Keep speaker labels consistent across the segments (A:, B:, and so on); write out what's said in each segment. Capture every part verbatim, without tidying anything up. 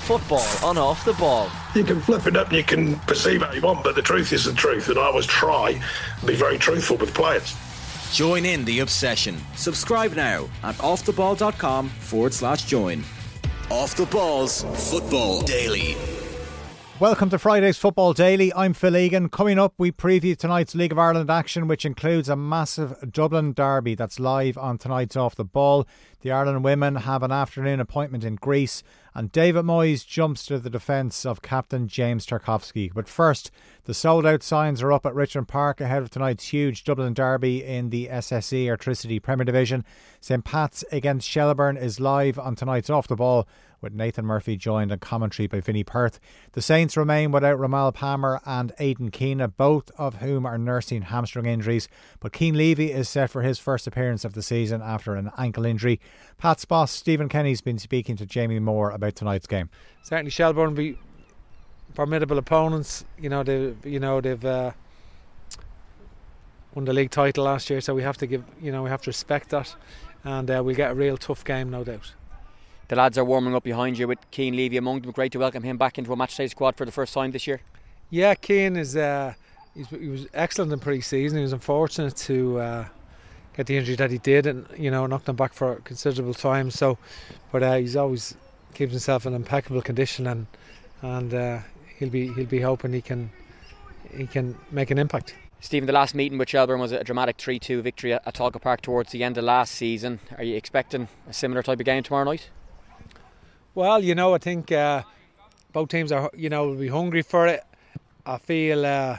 A: Football on Off the Ball.
B: You can flip it up and you can perceive how you want, but the truth is the truth, and I always try and be very truthful with players.
C: Join in the obsession. Subscribe now at offtheball.com forward slash join. Off the Ball's Football Daily.
D: Welcome to Friday's Football Daily. I'm Phil Egan. Coming up, we preview tonight's League of Ireland action, which includes a massive Dublin derby that's live on tonight's Off the Ball. The Ireland women have an afternoon appointment in Greece, and David Moyes jumps to the defence of captain James Tarkowski. But first, the sold-out signs are up at Richmond Park ahead of tonight's huge Dublin derby in the S S E Airtricity Premier Division. St Pat's against Shelbourne is live on tonight's Off the Ball, with Nathan Murphy joined on commentary by Vinnie Perth. The Saints remain without Ramal Palmer and Aidan Keena, both of whom are nursing hamstring injuries. But Keane Levy is set for his first appearance of the season after an ankle injury. Pat's boss Stephen Kenny's been speaking to Jamie Moore about tonight's game.
E: Certainly Shelbourne be formidable opponents. You know they, you know they've uh, won the league title last year, so we have to give, you know, we have to respect that, and uh, we'll get a real tough game, no doubt.
F: The lads are warming up behind you with Keane Levy among them. Great to welcome him back into a matchday squad for the first time this year.
E: Yeah, Keane is uh, he's, he was excellent in pre-season. He was unfortunate to uh, get the injury that he did, and you know knocked him back for a considerable time. So, but uh, he's always keeps himself in impeccable condition, and and uh, he'll be he'll be hoping he can he can make an impact.
F: Stephen, the last meeting with Shelbourne was a dramatic three two victory at Talca Park towards the end of last season. Are you expecting a similar type of game tomorrow night?
E: Well, you know, I think uh, both teams are, you know, will be hungry for it. I feel, uh,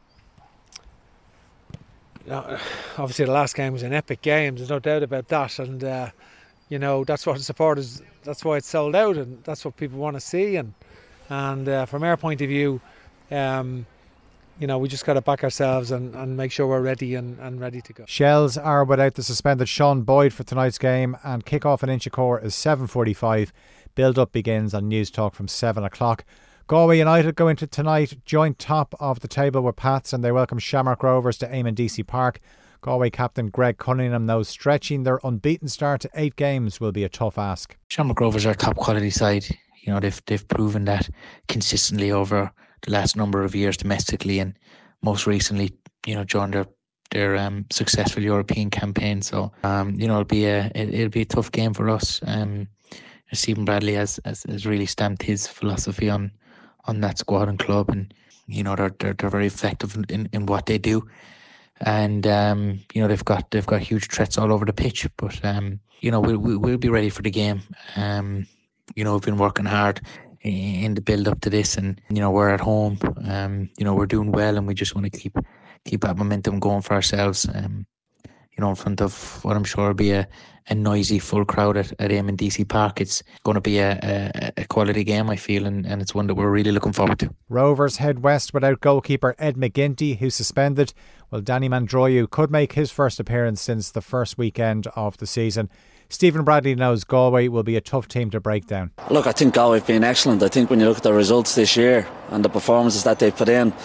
E: you know, obviously the last game was an epic game. There's no doubt about that, and uh, you know that's what the supporters. That's why it's sold out, and that's what people want to see. And and uh, from our point of view, um, you know, we just got to back ourselves and, and make sure we're ready and, and ready to go.
D: Shells are without the suspended Sean Boyd for tonight's game, and kick-off in Inchicore is seven forty-five. Build-up begins on News Talk from seven o'clock. Galway United go into tonight joint top of the table with Pats, and they welcome Shamrock Rovers to Eamon D C Park. Galway captain Greg Cunningham knows stretching their unbeaten start to eight games will be a tough ask.
G: Shamrock Rovers are a top quality side. You know, they've they've proven that consistently over the last number of years domestically, and most recently, you know, during their their um, successful European campaign. So, um, you know, it'll be a it, it'll be a tough game for us. Um, Stephen Bradley has, has has really stamped his philosophy on on that squad and club, and you know they're they're, they're very effective in, in what they do, and um, you know they've got they've got huge threats all over the pitch. But um, you know we'll we'll be ready for the game. Um, you know we've been working hard in the build up to this, and you know we're at home. Um, you know we're doing well, and we just want to keep keep that momentum going for ourselves. Um, you know in front of what I'm sure will be a a noisy full crowd at, at Eamon D C Park. It's going to be a, a, a quality game, I feel, and, and it's one that we're really looking forward to.
D: Rovers head west without goalkeeper Ed McGinty, who's suspended, while Danny Mandroyu could make his first appearance since the first weekend of the season. Stephen Bradley knows Galway will be a tough team to break down.
H: Look, I think Galway have been excellent. I think when you look at the results this year and the performances that they've put in,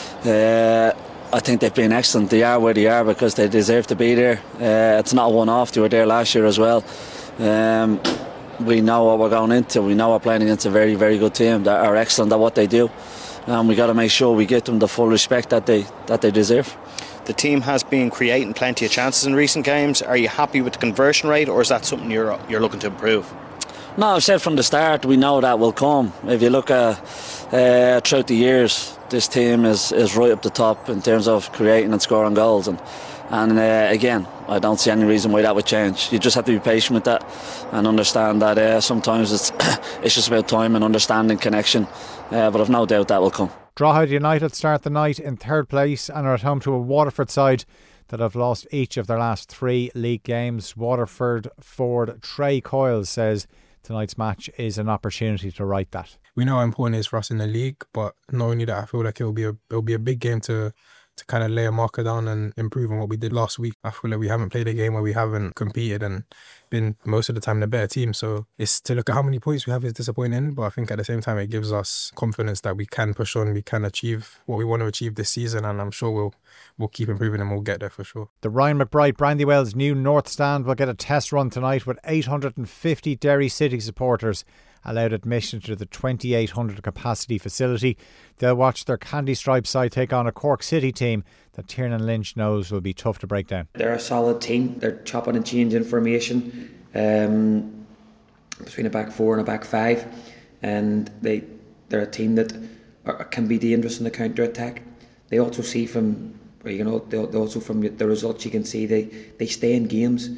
H: uh, I think they've been excellent. They are where they are because they deserve to be there. Uh, it's not a one-off. They were there last year as well. Um, we know what we're going into. We know we're playing against a very, very good team that are excellent at what they do. And we got to make sure we get them the full respect that they that they deserve.
I: The team has been creating plenty of chances in recent games. Are you happy with the conversion rate, or is that something you're you're looking to improve?
H: No, I've said from the start we know that will come. If you look at uh, throughout the years, this team is, is right up the top in terms of creating and scoring goals, and and uh, again, I don't see any reason why that would change. You just have to be patient with that and understand that uh, sometimes it's it's just about time and understanding, connection. Uh, but I've no doubt that will come.
D: Drogheda United start the night in third place and are at home to a Waterford side that have lost each of their last three league games. Waterford forward Trey Coyle says tonight's match is an opportunity to right that.
J: We know how important it is for us in the league, but not only that, I feel like it'll be a it'll be a big game to to kind of lay a marker down and improve on what we did last week. I feel like we haven't played a game where we haven't competed and been most of the time the better team. So it's to look at how many points we have is disappointing, but I think at the same time it gives us confidence that we can push on, we can achieve what we want to achieve this season, and I'm sure we'll we'll keep improving and we'll get there for sure.
D: The Ryan McBride Brandywell's new North Stand will get a test run tonight with eight hundred fifty Derry City supporters allowed admission to the twenty-eight hundred capacity facility. They'll watch their Candy Stripe side take on a Cork City team that Tiernan Lynch knows will be tough to break down.
K: They're a solid team. They're chopping and changing formation um, between a back four and a back five, and they they're a team that are, can be dangerous in the counter attack. They also see from you know they also from the results you can see they, they stay in games.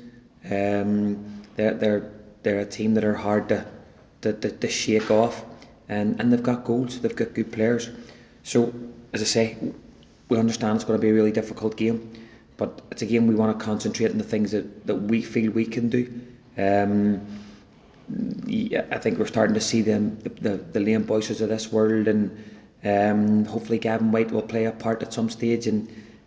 K: Um, they're they're they're a team that are hard to to, to, to shake off, and, and they've got goals. They've got good players. So as I say, we understand it's going to be a really difficult game, but it's a game we want to concentrate on the things that, that we feel we can do. Um, yeah, I think we're starting to see them, the, the, the Liam Boyces of this world, and um, hopefully Gavin White will play a part at some stage, and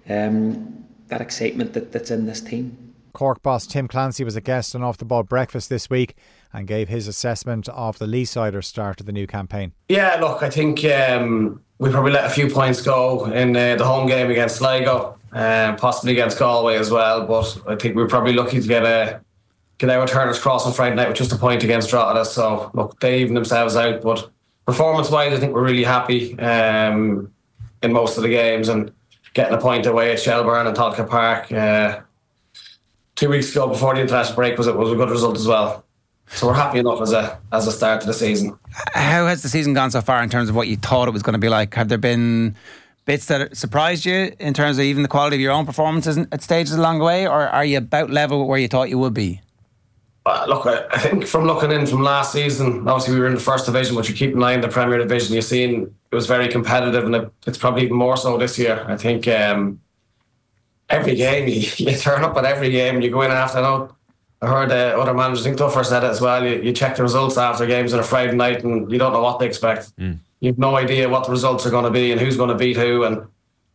K: um, that excitement that, that's in this team.
D: Cork boss Tim Clancy was a guest on Off the Ball Breakfast this week and gave his assessment of the Leesiders' start of the new campaign.
L: Yeah, look, I think um, we probably let a few points go in uh, the home game against Sligo, uh, possibly against Galway as well, but I think we're probably lucky to get a get out of Turner's Cross on Friday night with just a point against Drogheda. So look, they even themselves out, but performance-wise I think we're really happy um, in most of the games, and getting a point away at Shelbourne and Tolka Park uh, two weeks ago before the international break was, was a good result as well. So we're happy enough as a as a start to the season.
M: How has the season gone so far in terms of what you thought it was going to be like? Have there been bits that surprised you in terms of even the quality of your own performances at stages along the way, or are you about level where you thought you would be?
L: Uh, look, I, I think from looking in from last season, obviously we were in the first division, which you keep in mind the Premier Division, you've seen it was very competitive, and it, it's probably even more so this year. I think um, every game, you, you turn up at every game, you go in after, I know, I heard uh, other managers, I think Duffer said it as well, you, you check the results after games on a Friday night and you don't know what to expect. Mm. You've no idea what the results are going to be and who's going to beat who. And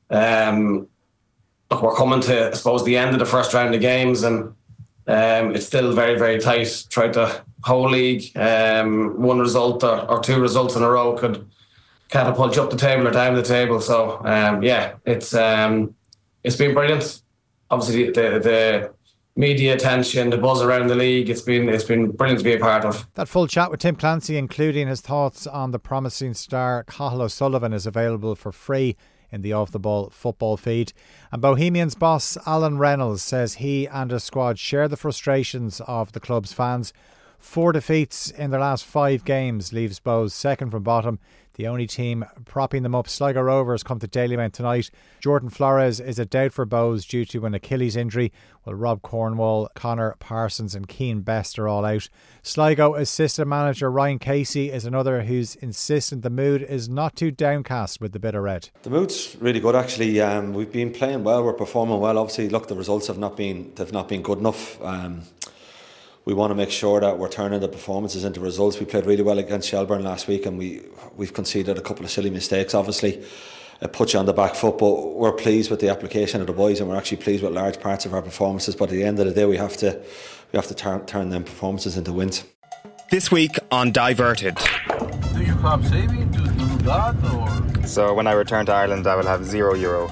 L: um, look, we're coming to, I suppose, the end of the first round of games, and um, it's still very, very tight throughout the whole league. Um, one result or, or two results in a row could catapult you up the table or down the table. So, um, yeah, it's um, it's been brilliant. Obviously, the the media attention, the buzz around the league, it's been it's been brilliant to be a part of.
D: That full chat with Tim Clancy, including his thoughts on the promising star Cathal O'Sullivan, is available for free in the Off the Ball football feed. And Bohemians boss Alan Reynolds says he and his squad share the frustrations of the club's fans. Four defeats in their last five games leaves Bohs second from bottom. The only team propping them up, Sligo Rovers, come to Dalymount tonight. Jordan Flores is a doubt for Bohs due to an Achilles injury, while Rob Cornwall, Connor Parsons and Keane Best are all out. Sligo assistant manager Ryan Casey is another who's insistent the mood is not too downcast with the bit of red.
N: The mood's really good actually. Um, we've been playing well, we're performing well. Obviously, look, the results have not been they've not been good enough. Um, We want to make sure that we're turning the performances into results. We played really well against Shelbourne last week, and we, we've conceded a couple of silly mistakes, obviously. It puts you on the back foot, but we're pleased with the application of the boys, and we're actually pleased with large parts of our performances. But at the end of the day, we have to we have to turn, turn them performances into wins.
O: This week on Diverted.
P: Do you have saving to do that, or...?
Q: So when I return to Ireland, I will have zero euro.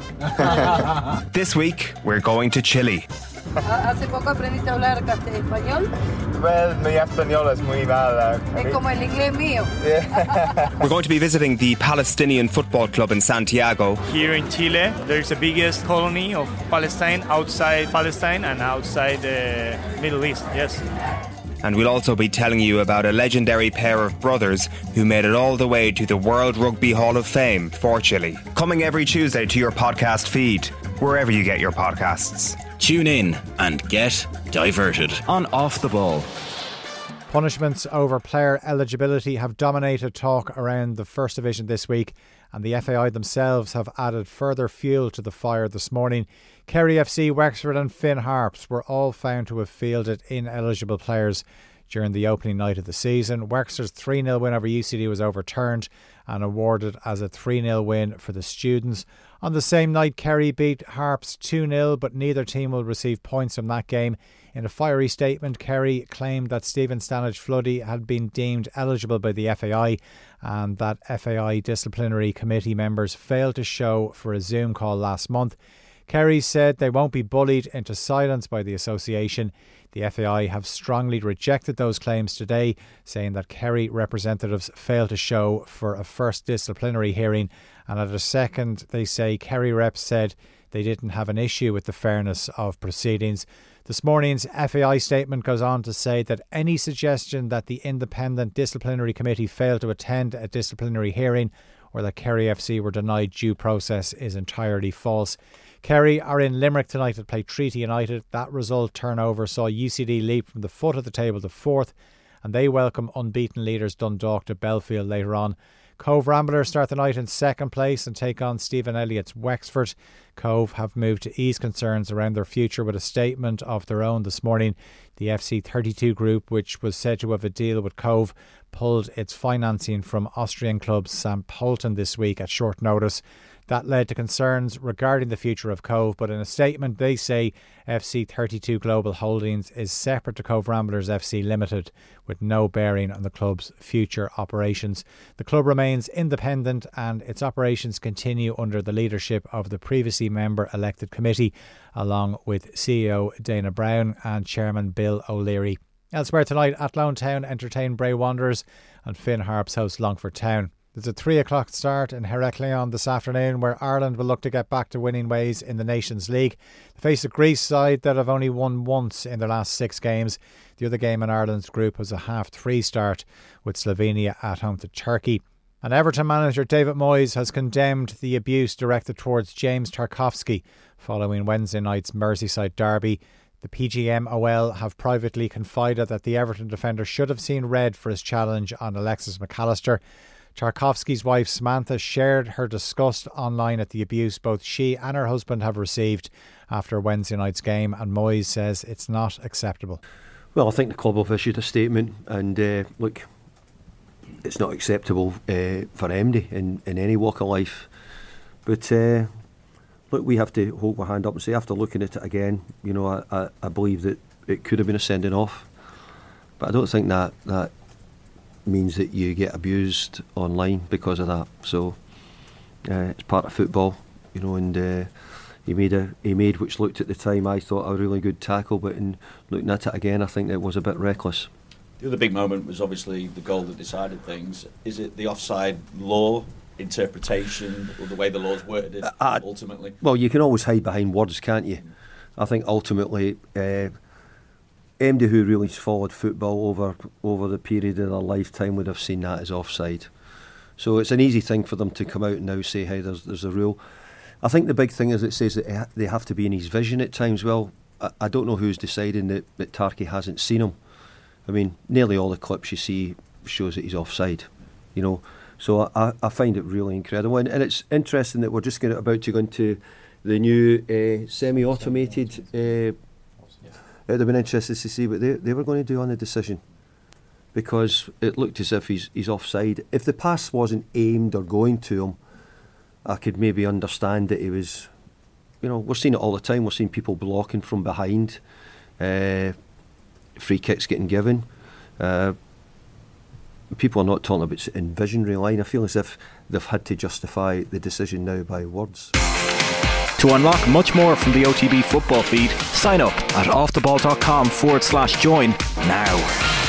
O: This week, we're going to Chile.
R: ¿Hace poco aprendiste a hablar español?
Q: Well, mi español es muy mal.
R: Es como el inglés mío.
O: We're going to be visiting the Palestinian Football Club in Santiago.
S: Here in Chile, there's the biggest colony of Palestine outside Palestine and outside the Middle East, yes.
O: And we'll also be telling you about a legendary pair of brothers who made it all the way to the World Rugby Hall of Fame for Chile. Coming every Tuesday to your podcast feed, wherever you get your podcasts.
C: Tune in and get diverted on Off the Ball.
D: Punishments over player eligibility have dominated talk around the First Division this week, and the F A I themselves have added further fuel to the fire this morning. Kerry F C, Wexford and Finn Harps were all found to have fielded ineligible players during the opening night of the season. Wexford's three nil win over U C D was overturned and awarded as a three nil win for the students. On the same night, Kerry beat Harps two nil, but neither team will receive points from that game. In a fiery statement, Kerry claimed that Stephen Stanage Floody had been deemed eligible by the F A I and that F A I disciplinary committee members failed to show for a Zoom call last month. Kerry said they won't be bullied into silence by the association. The F A I have strongly rejected those claims today, saying that Kerry representatives failed to show for a first disciplinary hearing, and at a second they say Kerry reps said they didn't have an issue with the fairness of proceedings. This morning's F A I statement goes on to say that any suggestion that the Independent Disciplinary Committee failed to attend a disciplinary hearing or that Kerry F C were denied due process is entirely false. Kerry are in Limerick tonight to play Treaty United. That result turnover saw U C D leap from the foot of the table to fourth, and they welcome unbeaten leaders Dundalk to Belfield later on. Cove Ramblers start the night in second place and take on Stephen Elliott's Wexford. Cove have moved to ease concerns around their future with a statement of their own this morning. The F C thirty-two group, which was said to have a deal with Cove, pulled its financing from Austrian club Sankt Pölten this week at short notice. That led to concerns regarding the future of Cove, but in a statement they say F C thirty-two Global Holdings is separate to Cove Ramblers F C Limited, with no bearing on the club's future operations. The club remains independent and its operations continue under the leadership of the previously member-elected committee, along with C E O Dana Brown and Chairman Bill O'Leary. Elsewhere tonight, Athlone Town entertain Bray Wanderers and Finn Harps host Longford Town. There's a three o'clock start in Heraclion this afternoon, where Ireland will look to get back to winning ways in the Nations League. They face a Greece side that have only won once in their last six games. The other game in Ireland's group was a half-three start with Slovenia at home to Turkey. And Everton manager David Moyes has condemned the abuse directed towards James Tarkowski following Wednesday night's Merseyside derby. The P G M O L have privately confided that the Everton defender should have seen red for his challenge on Alexis McAllister. Tarkowski's wife Samantha shared her disgust online at the abuse both she and her husband have received after Wednesday night's game, and Moyes says it's not acceptable.
T: Well, I think the club have issued a statement, and uh, look, it's not acceptable uh, for anybody in, in any walk of life. But uh, look, we have to hold our hand up and say, after looking at it again, you know, I, I, I believe that it could have been a sending off, but I don't think that that means that you get abused online because of that. So uh, it's part of football, you know, and uh, he made a he made which looked at the time, I thought, a really good tackle, but in looking at it again, I think it was a bit reckless.
U: The other big moment was obviously the goal that decided things. Is it the offside law interpretation or the way the law's worded uh, ultimately?
T: Well, you can always hide behind words, can't you? I think ultimately uh, anybody who really followed football over over the period of their lifetime would have seen that as offside. So it's an easy thing for them to come out and now say, hey, there's there's a rule. I think the big thing is it says that they have to be in his vision at times. Well, I, I don't know who's deciding that, that Tarky hasn't seen him. I mean, nearly all the clips you see shows that he's offside, you know. So I, I find it really incredible. And, and it's interesting that we're just going to, about to go into the new uh, semi-automated... Uh, it would have been interesting to see what they, they were going to do on the decision, because it looked as if he's, he's offside. If the pass wasn't aimed or going to him, I could maybe understand that he was, you know, we're seeing it all the time. We're seeing people blocking from behind, uh, free kicks getting given. Uh, people are not talking about in visionary line. I feel as if they've had to justify the decision now by words.
C: To unlock much more from the O T B football feed, sign up at offtheball.com forward slash join now.